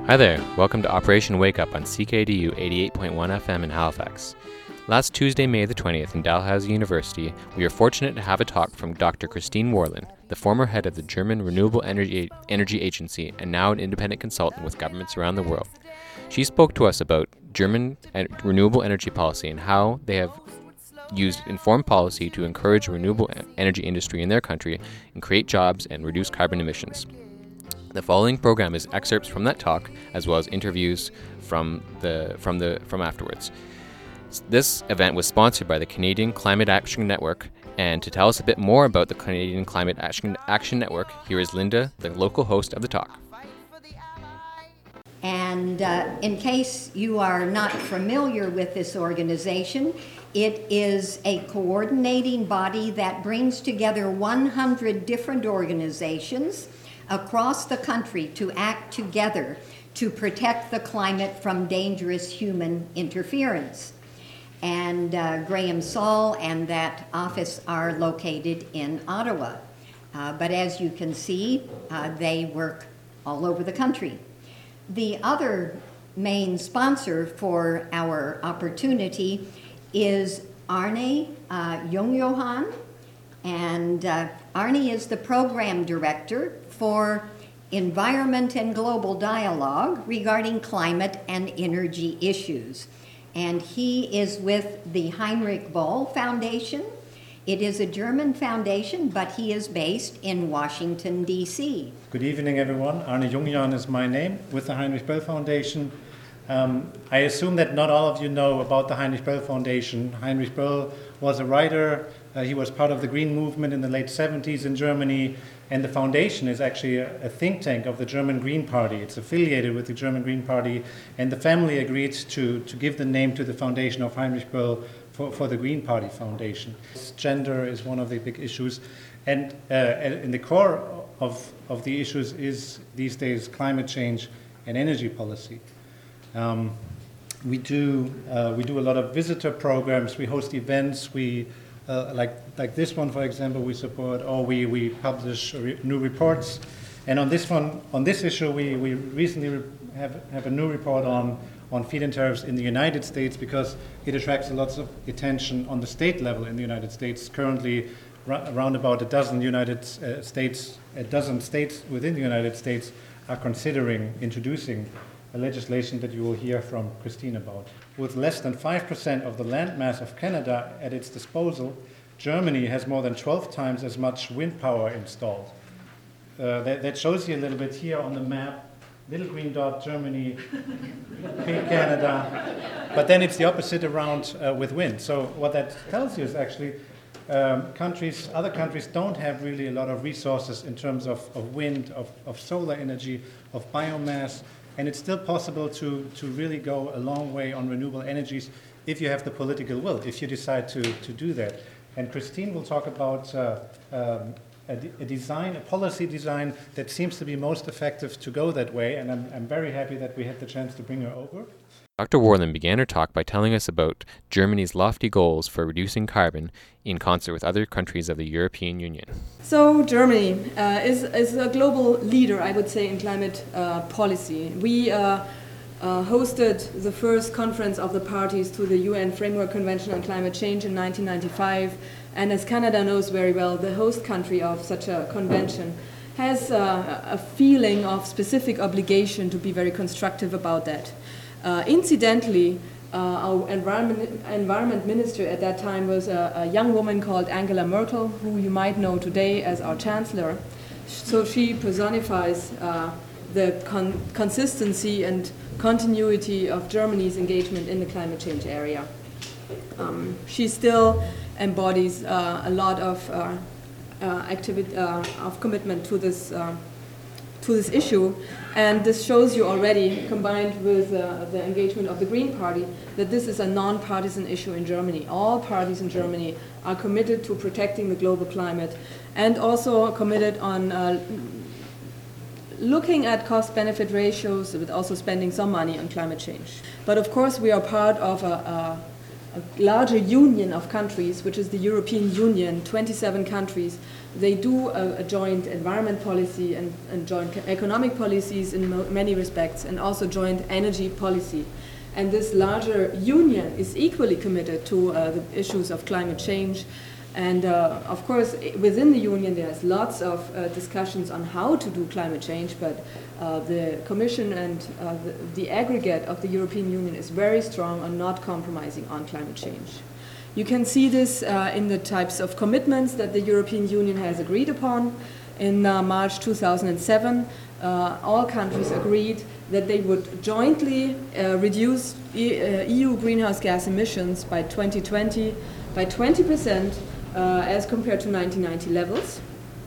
Hi there, welcome to Operation Wake Up on CKDU 88.1 FM in Halifax. Last Tuesday, May the 20th in Dalhousie University, we were fortunate to have a talk from Dr. Christine Worlin, the former head of the German Renewable Energy Agency and now an independent consultant with governments around the world. She spoke to us about German renewable energy policy and how they have used informed policy to encourage the renewable energy industry in their country and create jobs and reduce carbon emissions. The following program is excerpts from that talk, as well as interviews from afterwards. This event was sponsored by the Canadian Climate Action Network, and to tell us a bit more about the Canadian Climate Action Network, here is Linda, the local host of the talk. And in case you are not familiar with this organization, it is a coordinating body that brings together 100 different organizations across the country to act together to protect the climate from dangerous human interference. And Graham Saul and that office are located in Ottawa. But as you can see, they work all over the country. The other main sponsor for our opportunity is Arne Jungjohann, and Arne is the program director for Environment and Global Dialogue regarding climate and energy issues. And he is with the Heinrich Böll Foundation. It is a German foundation, but he is based in Washington, D.C. Good evening, everyone. Arne Jungjohann is my name with the Heinrich Böll Foundation. I assume that not all of you know about the Heinrich Böll Foundation. Heinrich Böll was a writer. He was part of the Green Movement in the late 70s in Germany, and the foundation is actually a think tank of the German Green Party. It's affiliated with the German Green Party, and the family agreed to give the name to the foundation of Heinrich Böll for the Green Party Foundation. Gender is one of the big issues, and in the core of the issues is these days climate change and energy policy. We do a lot of visitor programs. We host events. We like this one, for example, we support, or we publish new reports. And on this issue, we recently have a new report on feed-in tariffs in the United States, because it attracts lots of attention on the state level in the United States. Currently, around about a dozen states within the United States are considering introducing a legislation that you will hear from Christine about. With less than 5% of the landmass of Canada at its disposal, Germany has more than 12 times as much wind power installed. That shows you a little bit here on the map. Little green dot, Germany, pink Canada. But then it's the opposite around with wind. So what that tells you is actually other countries don't have really a lot of resources in terms of wind, of solar energy, of biomass. And it's still possible to really go a long way on renewable energies if you have the political will, if you decide to do that. And Christine will talk about a policy design that seems to be most effective to go that way. And I'm very happy that we had the chance to bring her over. Dr. Worlin began her talk by telling us about Germany's lofty goals for reducing carbon in concert with other countries of the European Union. So Germany is a global leader, I would say, in climate policy. We hosted the first conference of the parties to the UN Framework Convention on Climate Change in 1995, and as Canada knows very well, the host country of such a convention has a feeling of specific obligation to be very constructive about that. Incidentally, our environment minister at that time was a young woman called Angela Merkel, who you might know today as our chancellor. So she personifies the consistency and continuity of Germany's engagement in the climate change area. She still embodies a lot of activity, of commitment to this issue, and this shows you already, combined with the engagement of the Green Party, that this is a non-partisan issue in Germany. All parties in Germany are committed to protecting the global climate, and also committed on looking at cost-benefit ratios, but also spending some money on climate change. But of course we are part of a larger union of countries, which is the European Union, 27 countries. They do a joint environment policy and joint economic policies in many respects, and also joint energy policy. And this larger union is equally committed to the issues of climate change. And of course, within the union, there's lots of discussions on how to do climate change, but the Commission and the aggregate of the European Union is very strong on not compromising on climate change. You can see this in the types of commitments that the European Union has agreed upon. In March 2007, all countries agreed that they would jointly reduce EU greenhouse gas emissions by 2020 by 20% as compared to 1990 levels.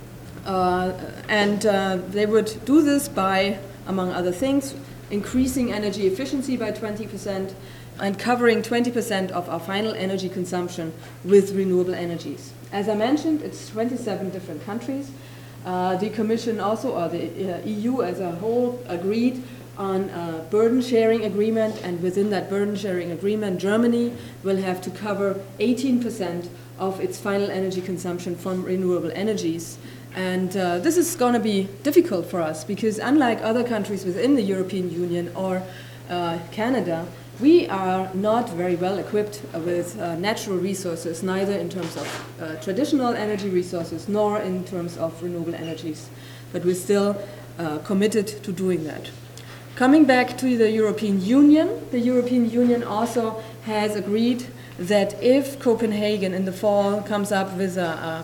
And they would do this by, among other things, increasing energy efficiency by 20% and covering 20% of our final energy consumption with renewable energies. As I mentioned, it's 27 different countries. The Commission also, or the EU as a whole, agreed on a burden sharing agreement, and within that burden sharing agreement, Germany will have to cover 18% of its final energy consumption from renewable energies. And this is going to be difficult for us because unlike other countries within the European Union or Canada, we are not very well equipped with natural resources, neither in terms of traditional energy resources nor in terms of renewable energies. But we're still committed to doing that. Coming back to the European Union also has agreed that if Copenhagen in the fall comes up with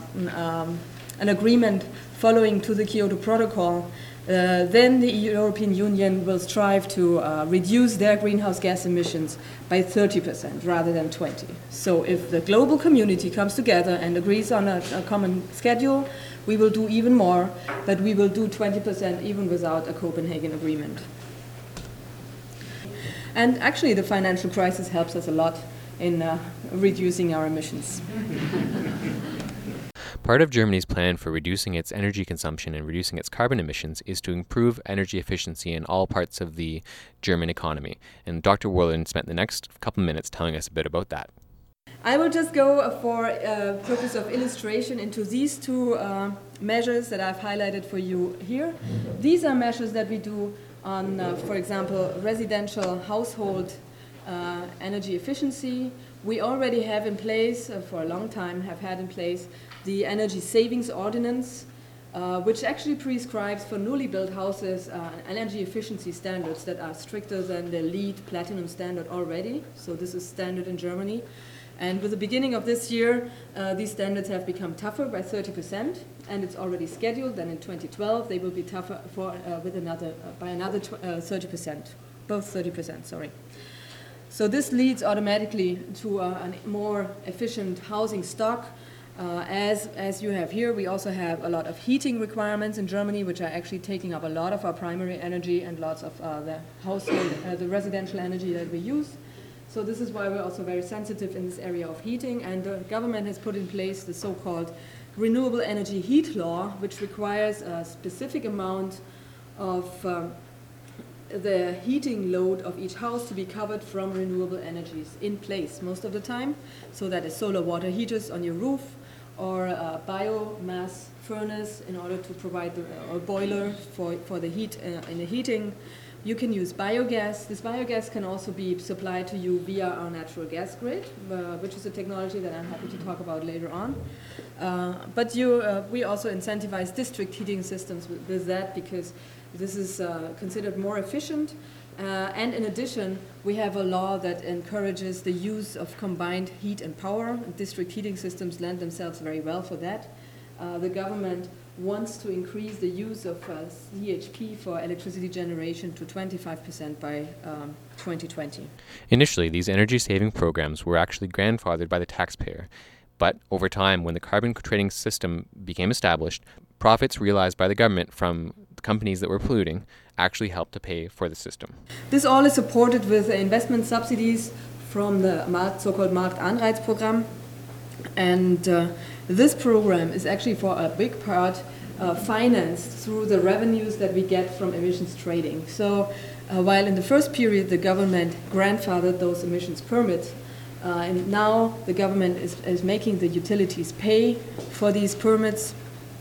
an agreement following to the Kyoto Protocol, then the European Union will strive to reduce their greenhouse gas emissions by 30% rather than 20%. So if the global community comes together and agrees on a common schedule, we will do even more, but we will do 20% even without a Copenhagen agreement. And actually the financial crisis helps us a lot in reducing our emissions. Part of Germany's plan for reducing its energy consumption and reducing its carbon emissions is to improve energy efficiency in all parts of the German economy. And Dr. Worlen spent the next couple minutes telling us a bit about that. I will just go for purpose of illustration into these two measures that I've highlighted for you here. These are measures that we do on, for example, residential household energy efficiency. We already have in place, for a long time, have had in place the Energy Savings Ordinance, which actually prescribes for newly built houses energy efficiency standards that are stricter than the LEED Platinum standard already. So this is standard in Germany. And with the beginning of this year, these standards have become tougher by 30%, and it's already scheduled. Then in 2012, they will be tougher for, by another 30%, both 30%, sorry. So this leads automatically to a more efficient housing stock. As you have here, we also have a lot of heating requirements in Germany, which are actually taking up a lot of our primary energy and lots of the household, the residential energy that we use. So this is why we're also very sensitive in this area of heating, and the government has put in place the so-called Renewable Energy Heat Law, which requires a specific amount of the heating load of each house to be covered from renewable energies in place most of the time. So that is solar water heaters on your roof, or a biomass furnace in order to provide a boiler for the heat in the heating. You can use biogas. This biogas can also be supplied to you via our natural gas grid, which is a technology that I'm happy to talk about later on. But we also incentivize district heating systems with that, because this is considered more efficient. And in addition, we have a law that encourages the use of combined heat and power. District heating systems lend themselves very well for that. The government wants to increase the use of CHP for electricity generation to 25% by 2020. Initially, these energy-saving programs were actually grandfathered by the taxpayer. But over time, when the carbon trading system became established, profits realized by the government from the companies that were polluting actually helped to pay for the system. This all is supported with investment subsidies from the so-called Marktanreizprogramm. And this program is actually for a big part financed through the revenues that we get from emissions trading. So while in the first period the government grandfathered those emissions permits, And now the government is making the utilities pay for these permits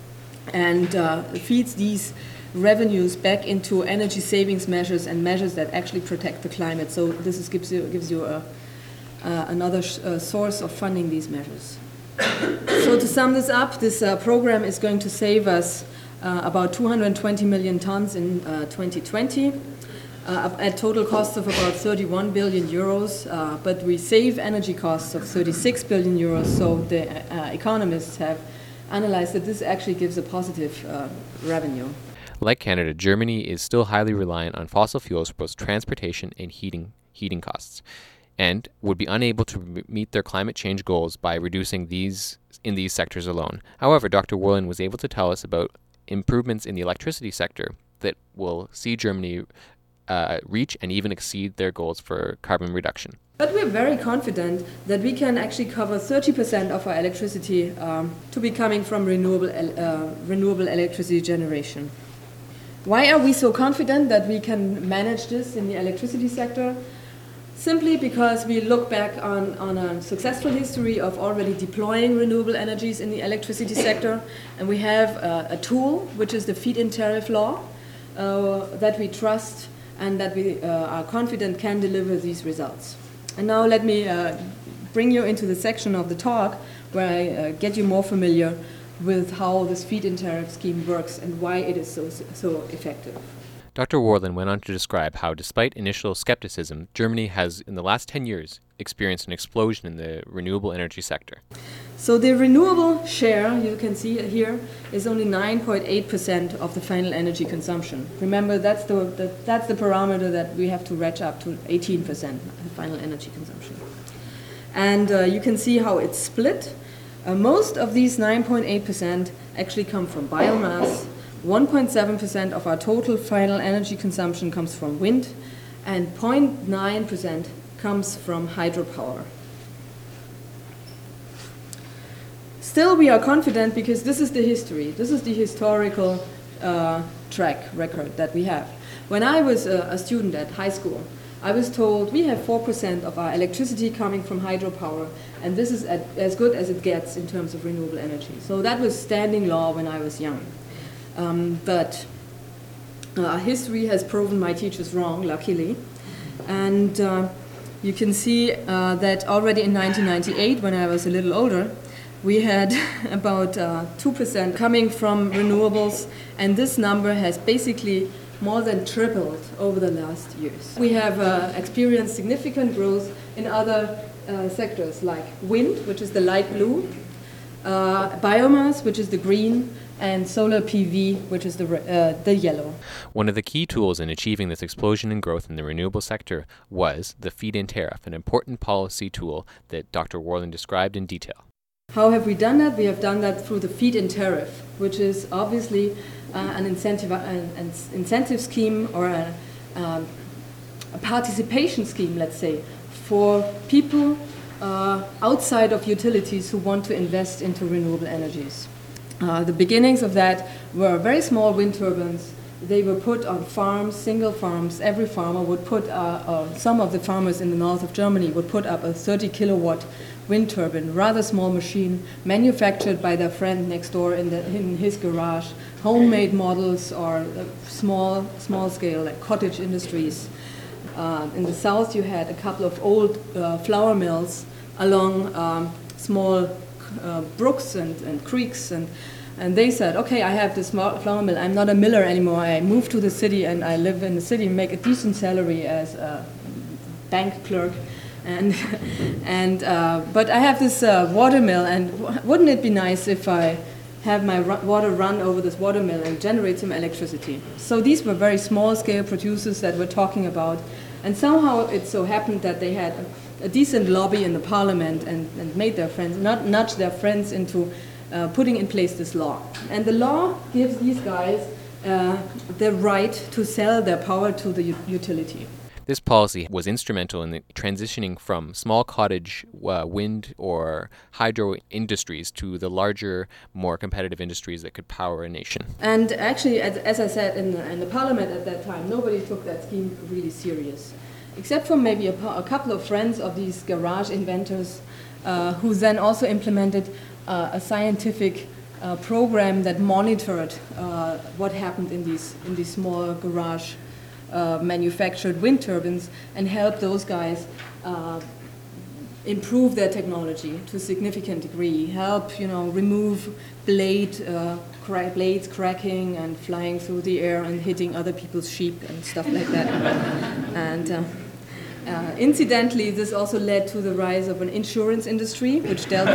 and feeds these revenues back into energy savings measures and measures that actually protect the climate. So this gives you another source of funding these measures. So to sum this up, this program is going to save us about 220 million tons in 2020. At total costs of about 31 billion euros, but we save energy costs of 36 billion euros, so the economists have analyzed that this actually gives a positive revenue. Like Canada, Germany is still highly reliant on fossil fuels for both transportation and heating costs, and would be unable to meet their climate change goals by reducing these in these sectors alone. However, Dr. Worlin was able to tell us about improvements in the electricity sector that will see Germany reach and even exceed their goals for carbon reduction. But we're very confident that we can actually cover 30% of our electricity to be coming from renewable electricity generation. Why are we so confident that we can manage this in the electricity sector? Simply because we look back on a successful history of already deploying renewable energies in the electricity sector, and we have a tool, which is the feed-in tariff law, that we trust and that we are confident can deliver these results. And now let me bring you into the section of the talk where I get you more familiar with how this feed-in tariff scheme works and why it is so effective. Dr. Worlin went on to describe how, despite initial skepticism, Germany has, in the last 10 years, experienced an explosion in the renewable energy sector. So the renewable share, you can see here, is only 9.8% of the final energy consumption. Remember, that's the parameter that we have to ratchet up to 18%, the final energy consumption. And you can see how it's split. Most of these 9.8% actually come from biomass. 1.7% of our total final energy consumption comes from wind, and 0.9% comes from hydropower. Still, we are confident because this is the history. This is the historical track record that we have. When I was a student at high school, I was told we have 4% of our electricity coming from hydropower, and this is as good as it gets in terms of renewable energy. So that was standing law when I was young. But history has proven my teachers wrong, luckily. And you can see that already in 1998, when I was a little older, we had about 2% coming from renewables, and this number has basically more than tripled over the last years. We have experienced significant growth in other sectors like wind, which is the light blue, biomass, which is the green, and solar PV, which is the yellow. One of the key tools in achieving this explosion in growth in the renewable sector was the feed-in tariff, an important policy tool that Dr. Worlin described in detail. How have we done that? We have done that through the feed-in tariff, which is obviously an incentive scheme or a participation scheme, let's say, for people outside of utilities who want to invest into renewable energies. The beginnings of that were very small wind turbines. They were put on farms, single farms. Every farmer would put, some of the farmers in the north of Germany would put up a 30 kilowatt wind turbine, rather small machine, manufactured by their friend next door in his garage, homemade models or small scale, like cottage industries. In the south, you had a couple of old flour mills along small brooks and creeks, and they said, okay, I have this flour mill, I'm not a miller anymore, I moved to the city and I live in the city and make a decent salary as a bank clerk, but I have this water mill, and wouldn't it be nice if I have my water run over this water mill and generate some electricity? So these were very small scale producers that we're talking about, and somehow it so happened that they had a decent lobby in the parliament and made their friends, nudged their friends into putting in place this law. And the law gives these guys the right to sell their power to the utility. This policy was instrumental in the transitioning from small cottage wind or hydro industries to the larger, more competitive industries that could power a nation. And actually, as I said in the parliament at that time, nobody took that scheme really serious. except for maybe a couple of friends of these garage inventors who then also implemented a scientific program that monitored what happened in these small garage manufactured wind turbines and helped those guys improve their technology to a significant degree, help remove blades cracking and flying through the air and hitting other people's sheep and stuff like that. And incidentally, this also led to the rise of an insurance industry which dealt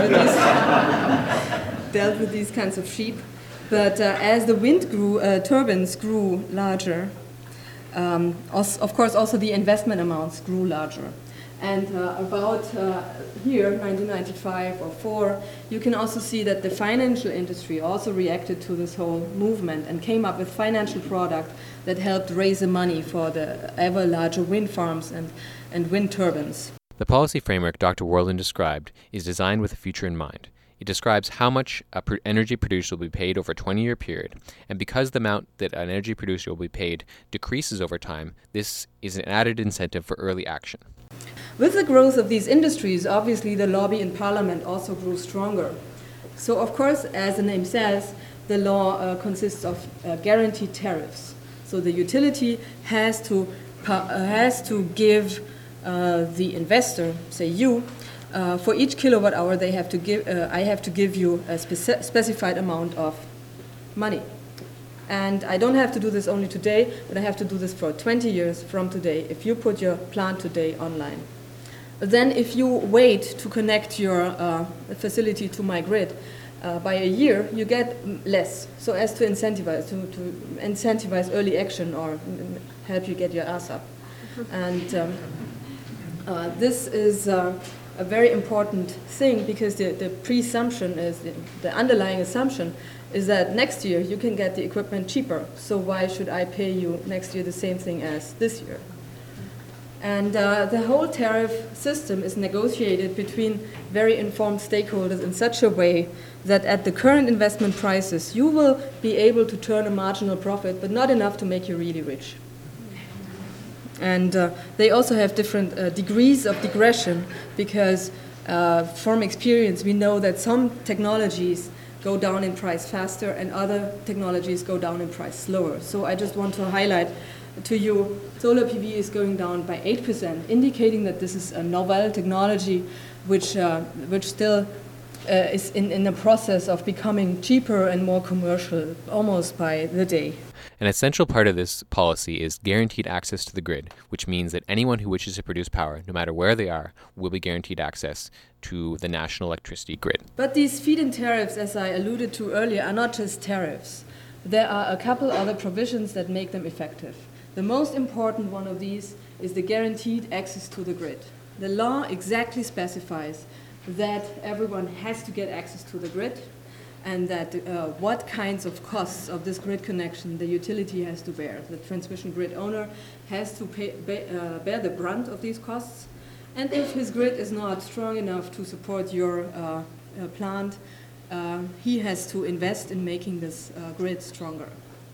with these kinds of sheep. But as the wind turbines grew larger, of course also the investment amounts grew larger. And about here, 1995 or 4, you can also see that the financial industry also reacted to this whole movement and came up with financial product that helped raise the money for the ever larger wind farms and wind turbines. The policy framework Dr. Worland described is designed with the future in mind. It describes how much an energy producer will be paid over a 20-year period, and because the amount that an energy producer will be paid decreases over time, this is an added incentive for early action. With the growth of these industries, obviously the lobby in Parliament also grew stronger. So, of course, as the name says, the law consists of guaranteed tariffs. So the utility has to give the investor, say you, for each kilowatt hour I have to give you a specified amount of money. And I don't have to do this only today, but I have to do this for 20 years from today if you put your plant today online. Then if you wait to connect your facility to my grid by a year, you get less, so as to incentivize early action or help you get your ass up. And this is a very important thing because the presumption is, the underlying assumption is that next year you can get the equipment cheaper, so why should I pay you next year the same thing as this year? And the whole tariff system is negotiated between very informed stakeholders in such a way that at the current investment prices you will be able to turn a marginal profit, but not enough to make you really rich. And they also have different degrees of digression because from experience we know that some technologies go down in price faster and other technologies go down in price slower. So I just want to highlight to you, solar PV is going down by 8%, indicating that this is a novel technology which still is in the process of becoming cheaper and more commercial almost by the day. An essential part of this policy is guaranteed access to the grid, which means that anyone who wishes to produce power, no matter where they are, will be guaranteed access to the national electricity grid. But these feed-in tariffs, as I alluded to earlier, are not just tariffs. There are a couple other provisions that make them effective. The most important one of these is the guaranteed access to the grid. The law exactly specifies that everyone has to get access to the grid and that what kinds of costs of this grid connection the utility has to bear. The transmission grid owner has to bear the brunt of these costs, and if his grid is not strong enough to support your plant, he has to invest in making this grid stronger.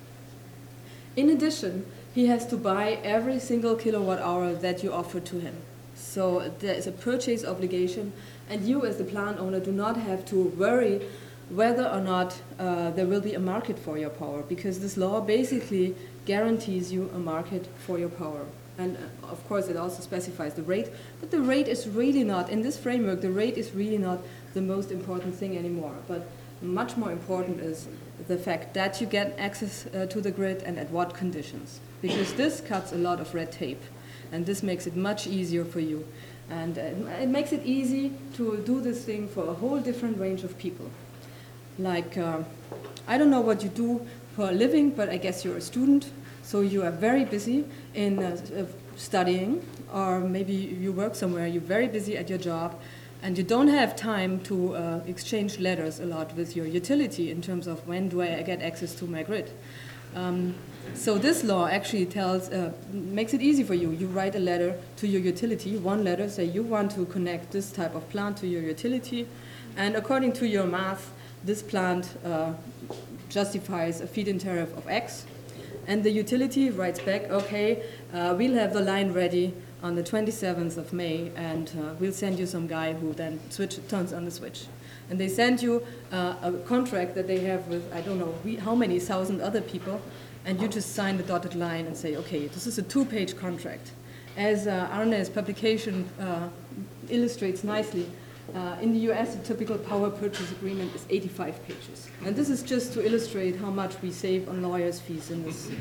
In addition, he has to buy every single kilowatt hour that you offer to him. So there is a purchase obligation, and you as the plant owner do not have to worry whether or not there will be a market for your power, because this law basically guarantees you a market for your power. And of course it also specifies the rate, but the rate is really not, in this framework, the rate is really not the most important thing anymore. But much more important is the fact that you get access to the grid and at what conditions, because this cuts a lot of red tape and this makes it much easier for you. And it makes it easy to do this thing for a whole different range of people. Like, I don't know what you do for a living, but I guess you're a student, so you are very busy in studying, or maybe you work somewhere, you're very busy at your job, and you don't have time to exchange letters a lot with your utility in terms of when do I get access to my grid. So this law actually makes it easy for you. You write a letter to your utility, one letter, say you want to connect this type of plant to your utility, and according to your math, this plant justifies a feed-in tariff of X, and the utility writes back, okay, we'll have the line ready on the 27th of May, and we'll send you some guy who then turns on the switch. And they send you a contract that they have with, I don't know, how many thousand other people, and you just sign the dotted line and say, okay, this is a 2-page contract. As Arne's publication illustrates nicely, in the US, a typical power purchase agreement is 85 pages. And this is just to illustrate how much we save on lawyers' fees in this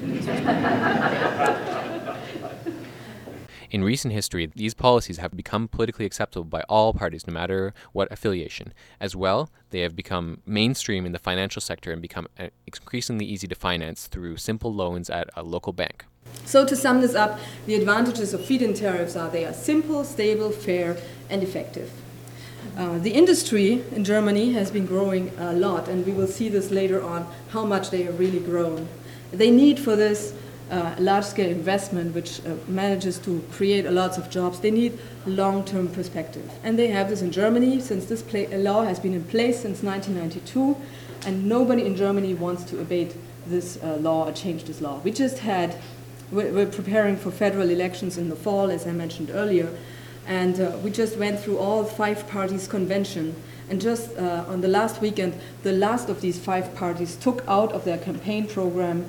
respect. In recent history, these policies have become politically acceptable by all parties, no matter what affiliation. As well, they have become mainstream in the financial sector and become increasingly easy to finance through simple loans at a local bank. So to sum this up, the advantages of feed-in tariffs are they are simple, stable, fair, and effective. The industry in Germany has been growing a lot, and we will see this later on, how much they have really grown. They need for this large-scale investment, which manages to create a lot of jobs. They need long-term perspective. And they have this in Germany, since this law has been in place since 1992, and nobody in Germany wants to abate this law or change this law. We're preparing for federal elections in the fall, as I mentioned earlier, and we just went through all 5 parties' convention. And just on the last weekend, the last of these 5 parties took out of their campaign program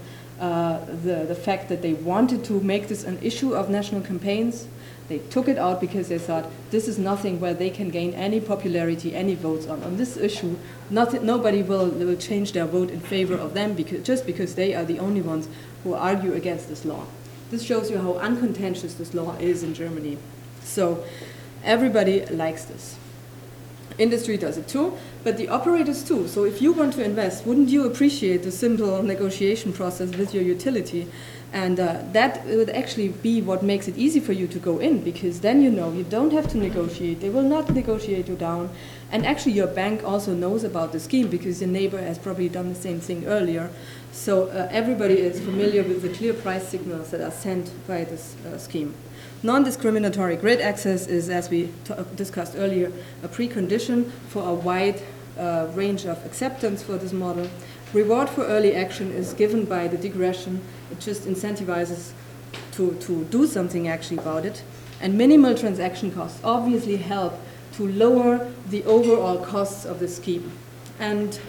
the fact that they wanted to make this an issue of national campaigns. They took it out because they thought this is nothing where they can gain any popularity, any votes on. On this issue, nobody will change their vote in favor of them just because they are the only ones who argue against this law. This shows you how uncontentious this law is in Germany. So everybody likes this. Industry does it too, but the operators too. So if you want to invest, wouldn't you appreciate the simple negotiation process with your utility? And that would actually be what makes it easy for you to go in, because then you know you don't have to negotiate. They will not negotiate you down. And actually your bank also knows about the scheme because your neighbor has probably done the same thing earlier. So everybody is familiar with the clear price signals that are sent by this scheme. Non-discriminatory grid access is, as we discussed earlier, a precondition for a wide range of acceptance for this model. Reward for early action is given by the digression. It just incentivizes to do something actually about it. And minimal transaction costs obviously help to lower the overall costs of the scheme. And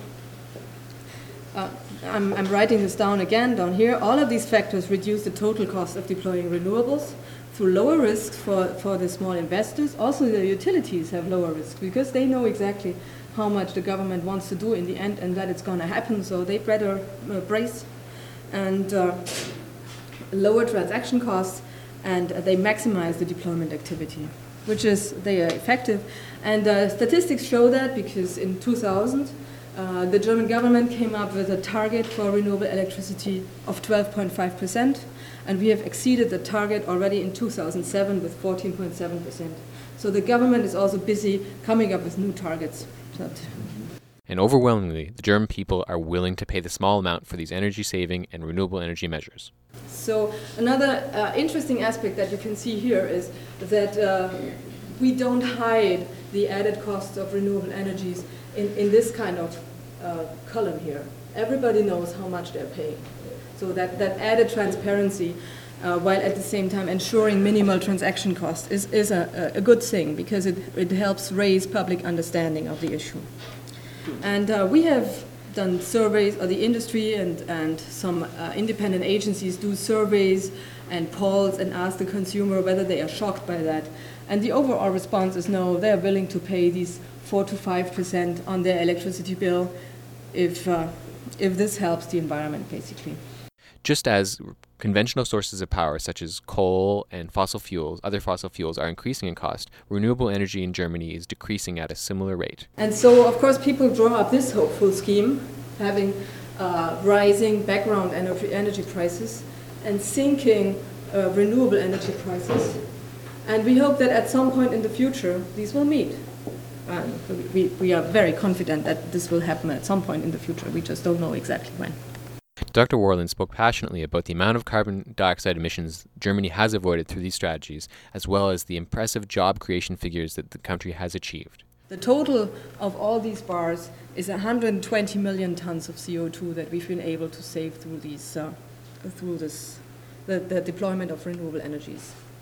I'm writing this down again, down here. All of these factors reduce the total cost of deploying renewables through lower risks for the small investors. Also, the utilities have lower risks because they know exactly how much the government wants to do in the end and that it's going to happen, so they better brace. And lower transaction costs, and they maximize the deployment activity, which is, they are effective. And statistics show that because in 2000, the German government came up with a target for renewable electricity of 12.5%, and we have exceeded the target already in 2007 with 14.7%. So the government is also busy coming up with new targets. And overwhelmingly, the German people are willing to pay the small amount for these energy-saving and renewable energy measures. So another interesting aspect that you can see here is that we don't hide the added costs of renewable energies in this kind of column here. Everybody knows how much they're paying. So that added transparency, while at the same time ensuring minimal transaction costs, is a good thing because it helps raise public understanding of the issue. And we have done surveys, or the industry and some independent agencies do surveys and polls and ask the consumer whether they are shocked by that. And the overall response is no, they are willing to pay these 4 to 5% on their electricity bill if this helps the environment, basically. Just as conventional sources of power, such as coal and other fossil fuels, are increasing in cost, renewable energy in Germany is decreasing at a similar rate. And so, of course, people draw up this hopeful scheme, having rising background energy prices and sinking renewable energy prices. And we hope that at some point in the future, these will meet. We are very confident that this will happen at some point in the future. We just don't know exactly when. Dr. Worlin spoke passionately about the amount of carbon dioxide emissions Germany has avoided through these strategies, as well as the impressive job creation figures that the country has achieved. The total of all these bars is 120 million tons of CO2 that we've been able to save through the deployment of renewable energies.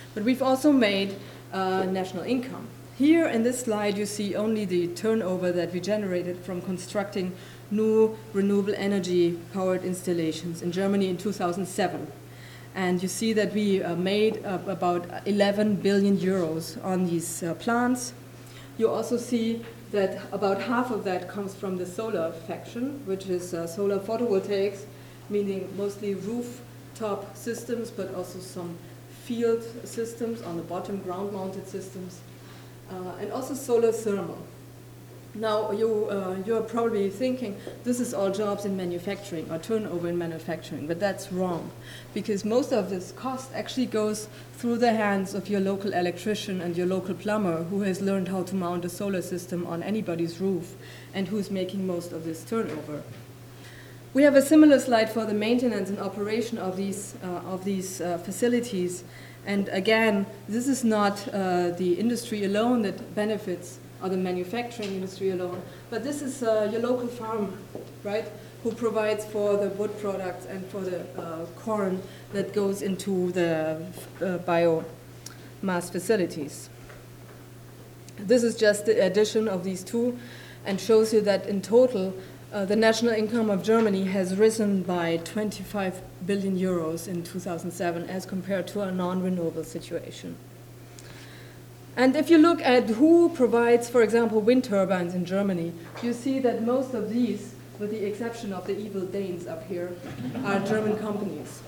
But we've also made national income. Here in this slide you see only the turnover that we generated from constructing new renewable energy powered installations in Germany in 2007. And you see that we made about 11 billion euros on these plants. You also see that about half of that comes from the solar faction, which is solar photovoltaics, meaning mostly rooftop systems, but also some field systems on the bottom, ground-mounted systems, and also solar thermal. Now, you're probably thinking, this is all jobs in manufacturing or turnover in manufacturing, but that's wrong, because most of this cost actually goes through the hands of your local electrician and your local plumber who has learned how to mount a solar system on anybody's roof and who's making most of this turnover. We have a similar slide for the maintenance and operation of these facilities. And again, this is not the industry alone that benefits, or the manufacturing industry alone, but this is your local farm, right, who provides for the wood products and for the corn that goes into the biomass facilities. This is just the addition of these two and shows you that in total, the national income of Germany has risen by 25 billion euros in 2007 as compared to a non-renewable situation. And if you look at who provides, for example, wind turbines in Germany, you see that most of these, with the exception of the evil Danes up here, are German companies.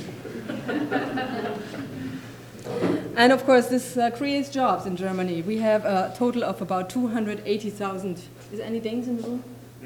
And of course, this creates jobs in Germany. We have a total of about 280,000, is there any Danes in the room?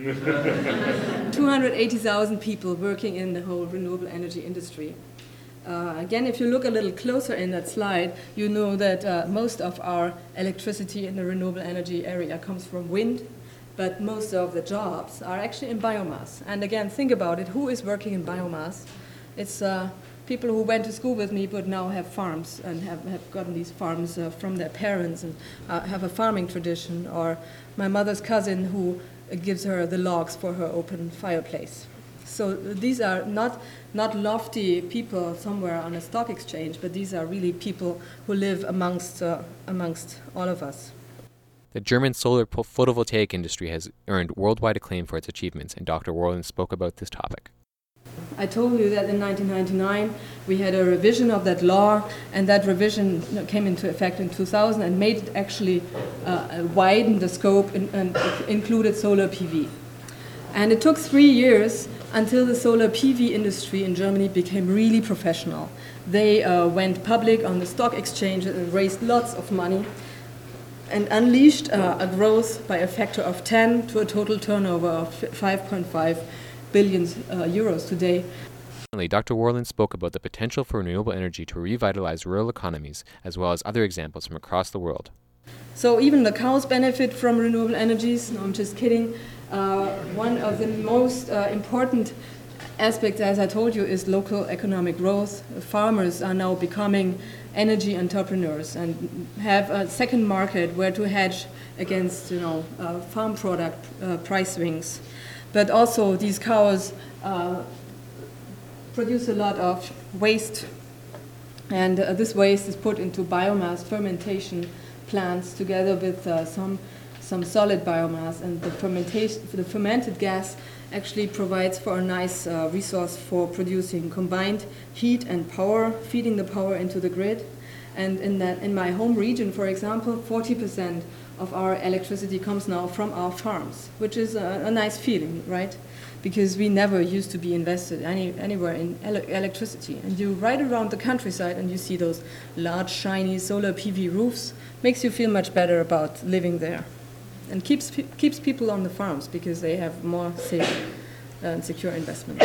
280,000 people working in the whole renewable energy industry. Again, if you look a little closer in that slide, you know that most of our electricity in the renewable energy area comes from wind, but most of the jobs are actually in biomass. And again, think about it, who is working in biomass? It's people who went to school with me but now have farms and have gotten these farms from their parents and have a farming tradition, or my mother's cousin who gives her the logs for her open fireplace. So these are not lofty people somewhere on a stock exchange, but these are really people who live amongst all of us. The German solar photovoltaic industry has earned worldwide acclaim for its achievements, and Dr. Worland spoke about this topic. I told you that in 1999 we had a revision of that law, and that revision came into effect in 2000 and made it actually widen the scope and included solar PV. And it took 3 years until the solar PV industry in Germany became really professional. They went public on the stock exchange and raised lots of money and unleashed a growth by a factor of 10 to a total turnover of 5.5 billion euros today. Finally, Dr. Worland spoke about the potential for renewable energy to revitalize rural economies, as well as other examples from across the world. So even the cows benefit from renewable energies. No, I'm just kidding. One of the most important aspects, as I told you, is local economic growth. Farmers are now becoming energy entrepreneurs and have a second market where to hedge against, farm product price swings. But also these cows produce a lot of waste, and this waste is put into biomass fermentation plants together with some solid biomass, and the fermented gas actually provides for a nice resource for producing combined heat and power, feeding the power into the grid. And in my home region, for example, 40% of our electricity comes now from our farms, which is a nice feeling, right? Because we never used to be invested anywhere in electricity. And you ride around the countryside and you see those large, shiny solar PV roofs. Makes you feel much better about living there. And keeps people on the farms because they have more safe and secure investment.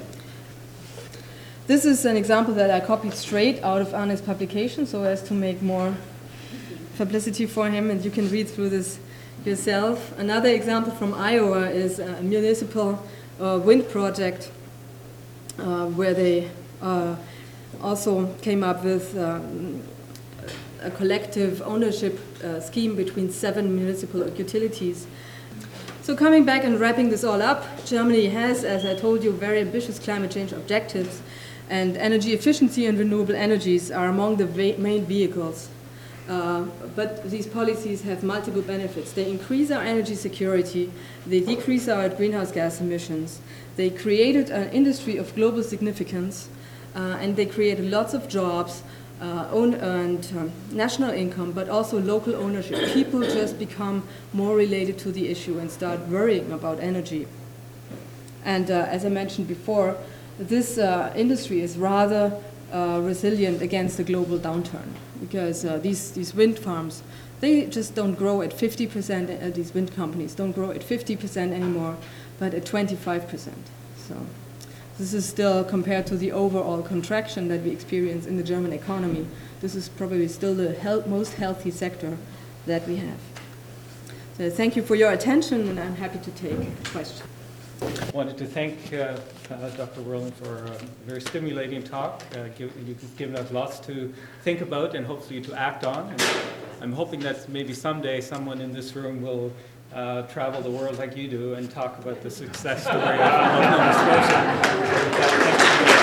This is an example that I copied straight out of Arne's publication so as to make more publicity for him, and you can read through this yourself. Another example from Iowa is a municipal wind project where they also came up with a collective ownership scheme between 7 municipal utilities. So coming back and wrapping this all up, Germany has, as I told you, very ambitious climate change objectives. And energy efficiency and renewable energies are among the main vehicles. But these policies have multiple benefits. They increase our energy security, they decrease our greenhouse gas emissions, they created an industry of global significance, and they created lots of jobs, national income, but also local ownership. People just become more related to the issue and start worrying about energy. And as I mentioned before, this industry is rather resilient against the global downturn, because these wind farms, they just don't grow at 50%, these wind companies don't grow at 50% anymore, but at 25%. So this is still, compared to the overall contraction that we experience in the German economy, this is probably still the most healthy sector that we have. So thank you for your attention, and I'm happy to take questions. I wanted to thank Dr. Worland for a very stimulating talk. You've given us lots to think about and hopefully to act on. And I'm hoping that maybe someday someone in this room will travel the world like you do and talk about the success story of Nova Scotia.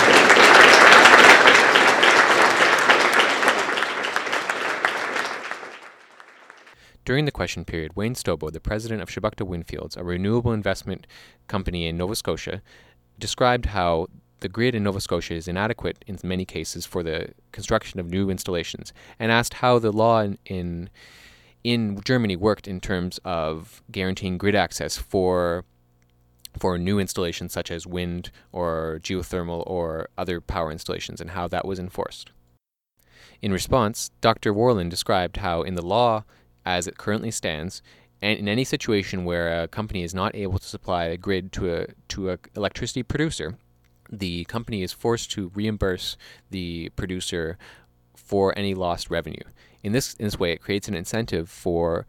During the question period, Wayne Stobo, the president of Shabukta Windfields, a renewable investment company in Nova Scotia, described how the grid in Nova Scotia is inadequate in many cases for the construction of new installations, and asked how the law in Germany worked in terms of guaranteeing grid access for new installations such as wind or geothermal or other power installations, and how that was enforced. In response, Dr. Worland described how in the law as it currently stands, and in any situation where a company is not able to supply a grid to a electricity producer, the company is forced to reimburse the producer for any lost revenue. In this way, it creates an incentive for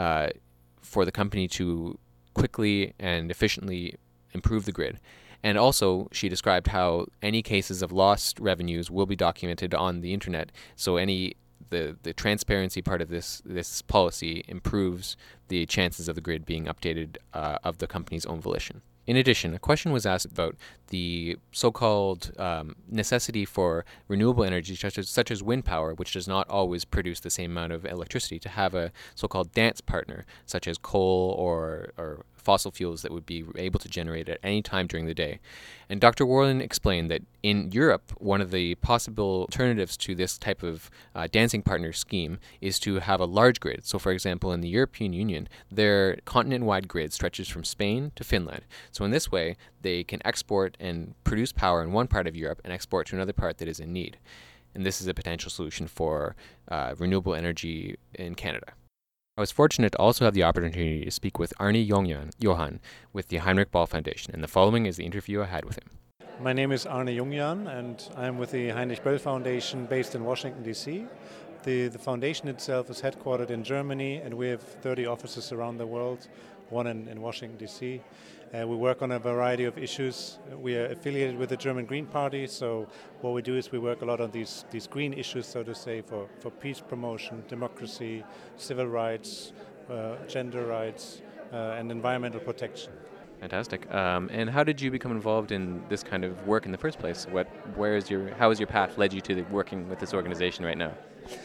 the company to quickly and efficiently improve the grid. And also, she described how any cases of lost revenues will be documented on the internet, so the transparency part of this policy improves the chances of the grid being updated of the company's own volition. In addition, a question was asked about the so-called necessity for renewable energy, such as wind power, which does not always produce the same amount of electricity, to have a so-called dance partner, such as coal or fossil fuels that would be able to generate at any time during the day. And Dr. Worland explained that in Europe, one of the possible alternatives to this type of dancing partner scheme is to have a large grid. So, for example, in the European Union, their continent-wide grid stretches from Spain to Finland. So in this way, they can export and produce power in one part of Europe and export to another part that is in need. And this is a potential solution for renewable energy in Canada. I was fortunate to also have the opportunity to speak with Arne Johan with the Heinrich Böll Foundation, and the following is the interview I had with him. My name is Arne Jungjan, and I'm with the Heinrich Böll Foundation based in Washington, D.C. The foundation itself is headquartered in Germany, and we have 30 offices around the world, one in Washington, D.C. We work on a variety of issues. We are affiliated with the German Green Party, so what we do is we work a lot on these green issues, so to say, for peace promotion, democracy, civil rights, gender rights, and environmental protection. Fantastic. And how did you become involved in this kind of work in the first place? How has your path led you to working with this organization right now?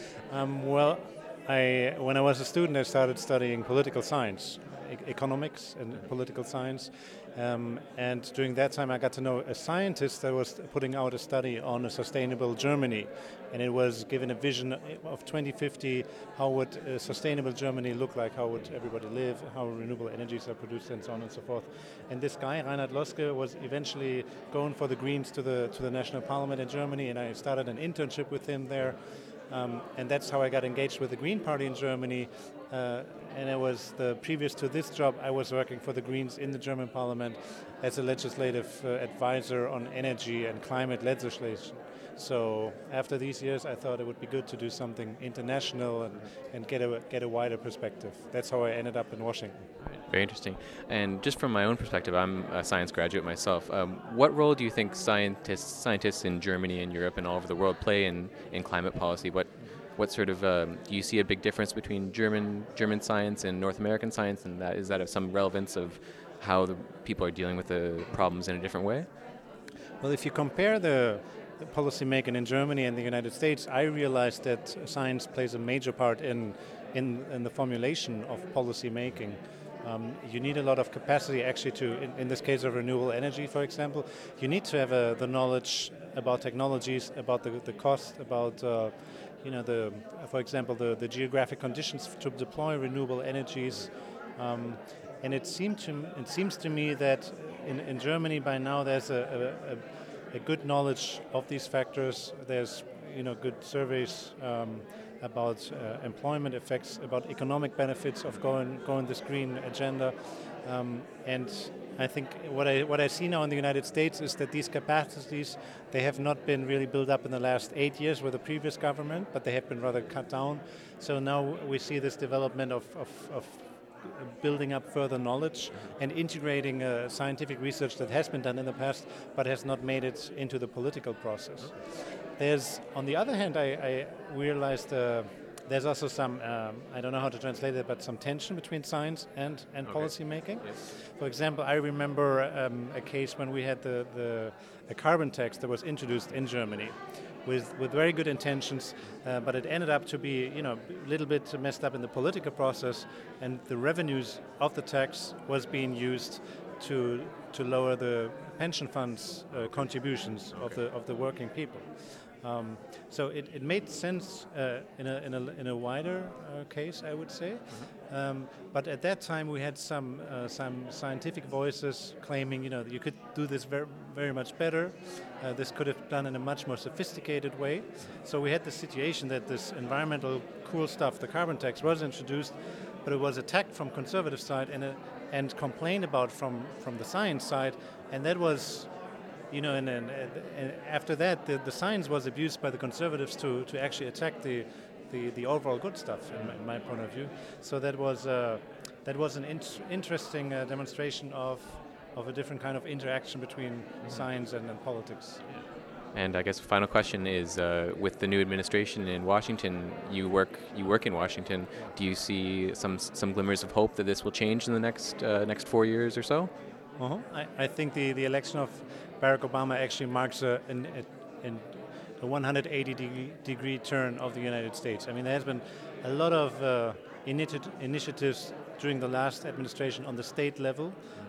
When I was a student, I started studying political science, economics and political science. And during that time, I got to know a scientist that was putting out a study on a sustainable Germany. And it was given a vision of 2050, how would a sustainable Germany look like, how would everybody live, how renewable energies are produced, and so on and so forth. And this guy, Reinhard Loske, was eventually going for the Greens to the National Parliament in Germany, and I started an internship with him there. And that's how I got engaged with the Green Party in Germany. And it was previous to this job, I was working for the Greens in the German Parliament as a legislative advisor on energy and climate legislation. So after these years, I thought it would be good to do something international and get a wider perspective. That's how I ended up in Washington. Very interesting. And just from my own perspective, I'm a science graduate myself. What role do you think scientists in Germany and Europe and all over the world play in climate policy? What sort of do you see a big difference between German science and North American science, and is that of some relevance of how the people are dealing with the problems in a different way? Well, if you compare the policymaking in Germany and the United States, I realized that science plays a major part in the formulation of policy making. You need a lot of capacity actually to, in this case of renewable energy, for example, you need to have the knowledge about technologies, about the cost, about for example, the geographic conditions to deploy renewable energies. And it seems to me that in Germany by now there's a good knowledge of these factors. There's good surveys about employment effects, about economic benefits of going this green agenda, and I think what I see now in the United States is that these capacities, they have not been really built up in the last 8 years with the previous government, but they have been rather cut down. So now we see this development of building up further knowledge and integrating scientific research that has been done in the past but has not made it into the political process. There's, on the other hand, I realized there's also some, I don't know how to translate it, but some tension between science and policy making. Yes. For example, I remember a case when we had a carbon tax that was introduced in Germany with very good intentions, but it ended up to be a little bit messed up in the political process, and the revenues of the tax was being used to lower the pension funds contributions of the working people. So it made sense in a wider case, I would say. But at that time we had some scientific voices claiming, you could do this very, very much better. This could have done in a much more sophisticated way. So we had the situation that this environmental cool stuff, the carbon tax, was introduced, but it was attacked from conservative side and complained about from the science side, and that was. And after that, the science was abused by the conservatives to actually attack the overall good stuff, in my point of view. So that was an interesting demonstration of a different kind of interaction between science and politics. And I guess the final question is, with the new administration in Washington, you work in Washington. Do you see some glimmers of hope that this will change in the next 4 years or so? I think the election of Barack Obama actually marks a 180-degree turn of the United States. I mean, there has been a lot of initiatives during the last administration on the state level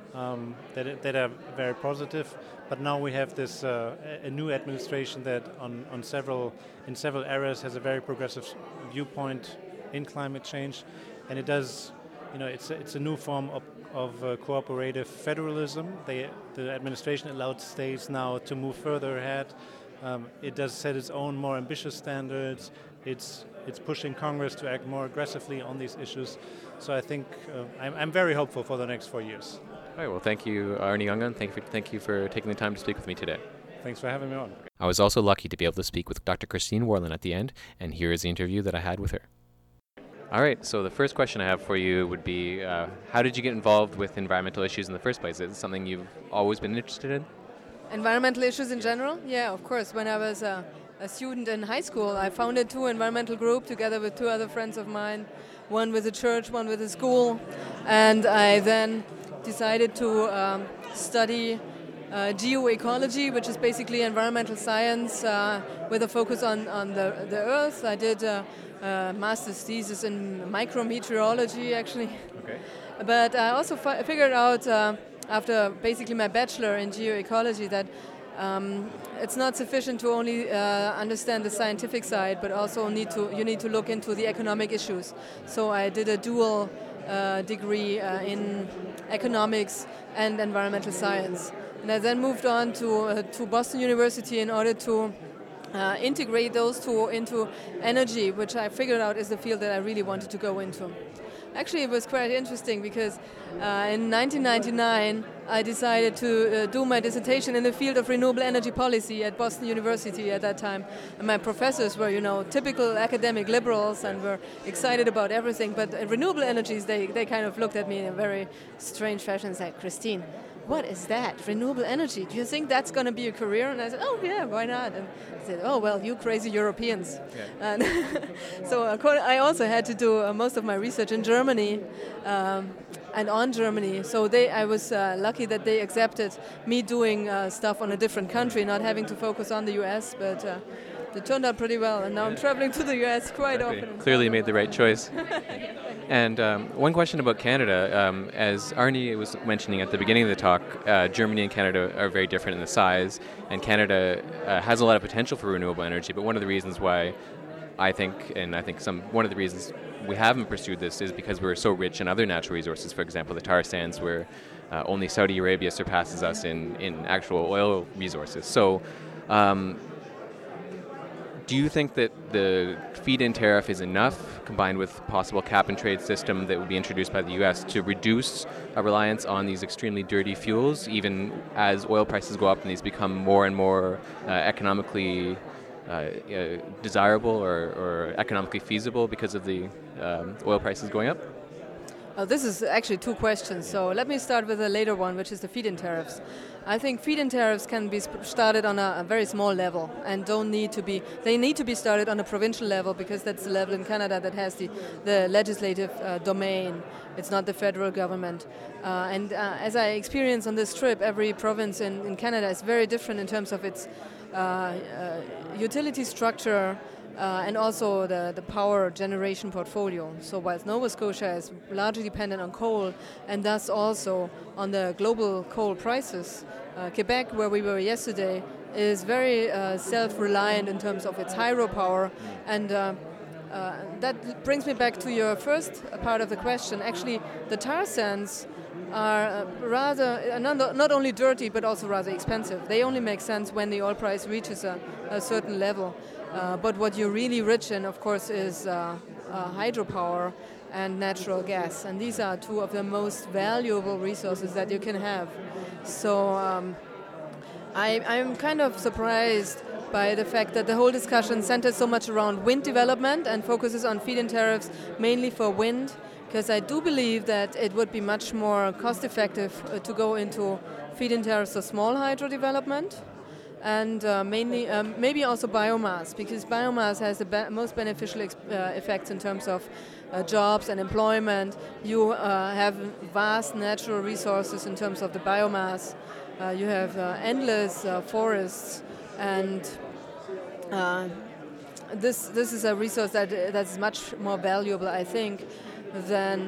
that are very positive. But now we have this a new administration that in several areas has a very progressive viewpoint in climate change, and it does. It's a new form of cooperative federalism. The administration allowed states now to move further ahead. It does set its own more ambitious standards. It's pushing Congress to act more aggressively on these issues. So I think I'm very hopeful for the next 4 years. All right. Well, thank you, Arne Ljunggren. Thank you for taking the time to speak with me today. Thanks for having me on. I was also lucky to be able to speak with Dr. Christine Worlin at the end, and here is the interview that I had with her. All right, so the first question I have for you would be, how did you get involved with environmental issues in the first place? Is it something you've always been interested in? Environmental issues in general? Yeah, of course. When I was a student in high school, I founded 2 environmental groups together with 2 other friends of mine, one with a church, one with a school, and I then decided to study geoecology, which is basically environmental science with a focus on the Earth. I did a master's thesis in micrometeorology, actually. Okay. But I also figured out after basically my bachelor in geoecology that it's not sufficient to only understand the scientific side, but also you need to look into the economic issues. So I did a dual degree in economics and environmental science. And I then moved on to Boston University in order to integrate those 2 into energy, which I figured out is the field that I really wanted to go into. Actually, it was quite interesting because in 1999 I decided to do my dissertation in the field of renewable energy policy at Boston University at that time. And my professors were, typical academic liberals and were excited about everything. But renewable energies, they kind of looked at me in a very strange fashion and said, "Christine, what is that? Renewable energy? Do you think that's going to be a career? And I said, oh yeah, why not? And I said, oh well, you crazy Europeans. Yeah. And so I also had to do most of my research in Germany and on Germany. So I was lucky that they accepted me doing stuff on a different country, not having to focus on the US, but it turned out pretty well. And now I'm traveling to the US quite often. Clearly made the right choice. And one question about Canada, as Arnie was mentioning at the beginning of the talk, Germany and Canada are very different in the size, and Canada has a lot of potential for renewable energy, but one of the reasons why I think one of the reasons we haven't pursued this is because we're so rich in other natural resources, for example, the tar sands, where only Saudi Arabia surpasses us in actual oil resources. So do you think that the feed-in tariff is enough, combined with possible cap-and-trade system that would be introduced by the U.S. to reduce a reliance on these extremely dirty fuels, even as oil prices go up and these become more and more economically desirable or economically feasible because of the oil prices going up? This is actually two questions. So let me start with the later one, which is the feed-in tariffs. I think feed-in tariffs can be started on a very small level and they need to be started on a provincial level, because that's the level in Canada that has the legislative domain. It's not the federal government. And as I experienced on this trip, every province in Canada is very different in terms of its utility structure, and also the power generation portfolio. So whilst Nova Scotia is largely dependent on coal and thus also on the global coal prices, Quebec, where we were yesterday, is very self-reliant in terms of its hydropower. And that brings me back to your first part of the question. Actually, the tar sands are rather not only dirty but also rather expensive. They only make sense when the oil price reaches a certain level. But what you're really rich in, of course, is hydropower and natural gas. And these are two of the most valuable resources that you can have. So I'm kind of surprised by the fact that the whole discussion centers so much around wind development and focuses on feed-in tariffs mainly for wind, because I do believe that it would be much more cost-effective to go into feed-in tariffs for small hydro development. And mainly, maybe also biomass, because biomass has the most beneficial effects in terms of jobs and employment. You have vast natural resources in terms of the biomass. You have endless forests, and this is a resource that's much more valuable, I think, than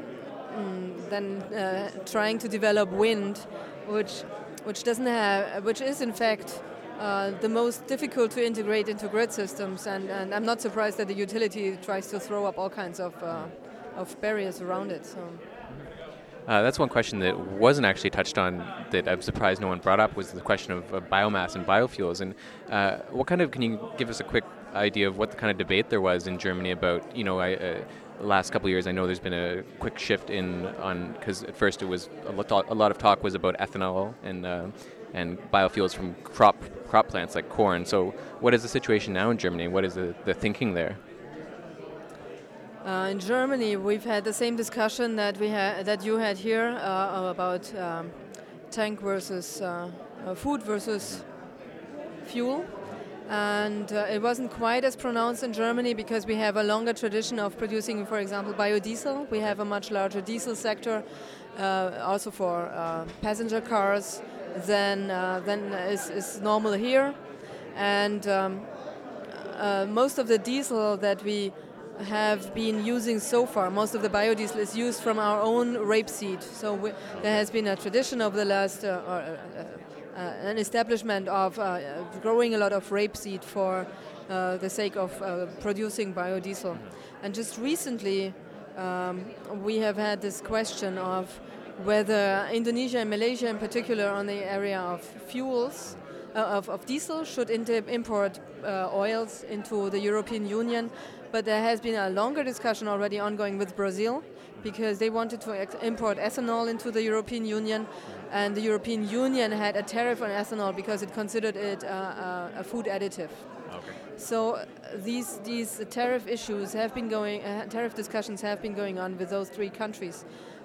trying to develop wind, which is in fact the most difficult to integrate into grid systems, and I'm not surprised that the utility tries to throw up all kinds of barriers around it. So. That's one question that wasn't actually touched on that I'm surprised no one brought up, was the question of biomass and biofuels. And can you give us a quick idea of what the kind of debate there was in Germany about, last couple of years, I know there's been a quick shift because at first it was a lot of talk was about ethanol and biofuels from crop plants like corn. So what is the situation now in Germany? What is the thinking there? In Germany, we've had the same discussion that you had here about tank versus food versus fuel. And it wasn't quite as pronounced in Germany because we have a longer tradition of producing, for example, biodiesel. We have a much larger diesel sector, also for passenger cars, than is normal here. And most of the diesel that we have been using so far, most of the biodiesel is used from our own rapeseed. So there has been a tradition over the last an establishment of growing a lot of rapeseed for the sake of producing biodiesel. And just recently we have had this question of whether Indonesia and Malaysia in particular on the area of fuels, of diesel, should import oils into the European Union. But there has been a longer discussion already ongoing with Brazil, because they wanted to import ethanol into the European Union, and the European Union had a tariff on ethanol because it considered it a food additive. Okay. So these tariff issues have been tariff discussions have been going on with those three countries.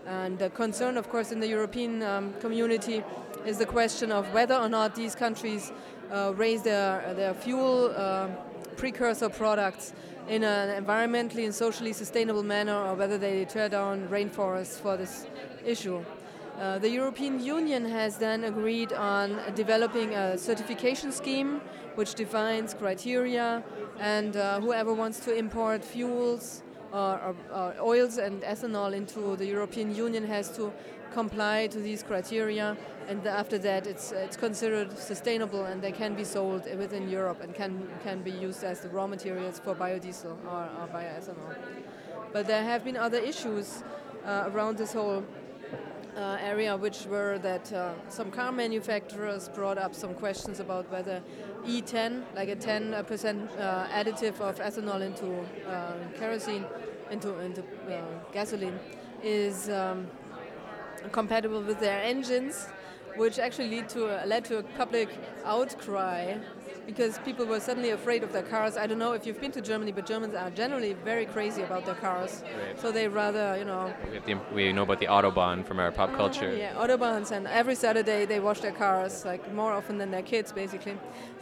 And the concern, of course, in the European community is the question of whether or not these countries raise their fuel precursor products in an environmentally and socially sustainable manner, or whether they tear down rainforests for this issue. The European Union has then agreed on developing a certification scheme which defines criteria, and whoever wants to import fuels or oils and ethanol into the European Union has to comply to these criteria, and after that it's considered sustainable and they can be sold within Europe and can be used as the raw materials for biodiesel or bioethanol. But there have been other issues around this whole area, which were that some car manufacturers brought up some questions about whether E10, like a 10% additive of ethanol into kerosene, into gasoline, is compatible with their engines, which actually led to a public outcry, because people were suddenly afraid of their cars. I don't know if you've been to Germany, but Germans are generally very crazy about their cars. Right. So they rather, We know about the Autobahn from our pop culture. Yeah, Autobahns, and every Saturday they wash their cars, like more often than their kids, basically.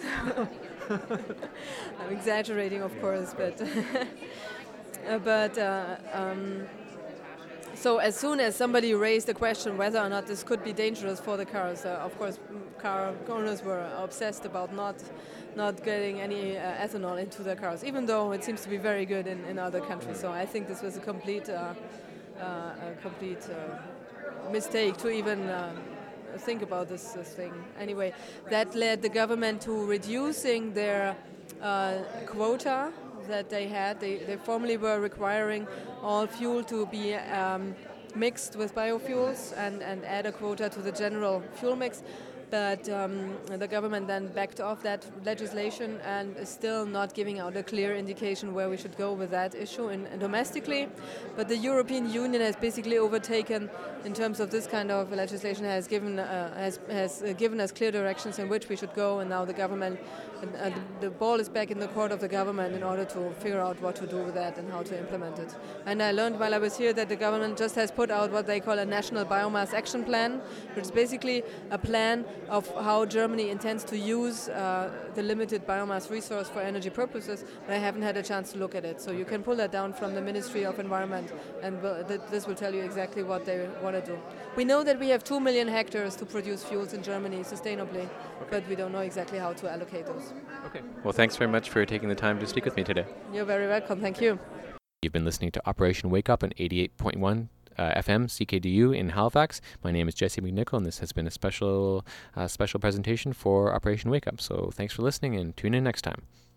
I'm exaggerating, of course, but so as soon as somebody raised the question whether or not this could be dangerous for the cars, of course, car owners were obsessed about not getting any ethanol into their cars, even though it seems to be very good in other countries. So I think this was a complete mistake to even think about this thing. Anyway, that led the government to reducing their quota that they had. They formerly were requiring all fuel to be mixed with biofuels and add a quota to the general fuel mix. But the government then backed off that legislation and is still not giving out a clear indication where we should go with that issue domestically. But the European Union has basically overtaken, in terms of this kind of legislation, has given us clear directions in which we should go, and now the government, the ball is back in the court of the government in order to figure out what to do with that and how to implement it. And I learned while I was here that the government just has put out what they call a National Biomass Action Plan, which is basically a plan of how Germany intends to use the limited biomass resource for energy purposes, but I haven't had a chance to look at it. So you can pull that down from the Ministry of Environment, and this will tell you exactly what they want to do. We know that we have 2 million hectares to produce fuels in Germany sustainably, but we don't know exactly how to allocate those. Okay. Well, thanks very much for taking the time to speak with me today. You're very welcome. Thank you. You've been listening to Operation Wake Up on 88.1 FM CKDU in Halifax. My name is Jesse McNichol, and this has been a special presentation for Operation Wake Up. So thanks for listening, and tune in next time.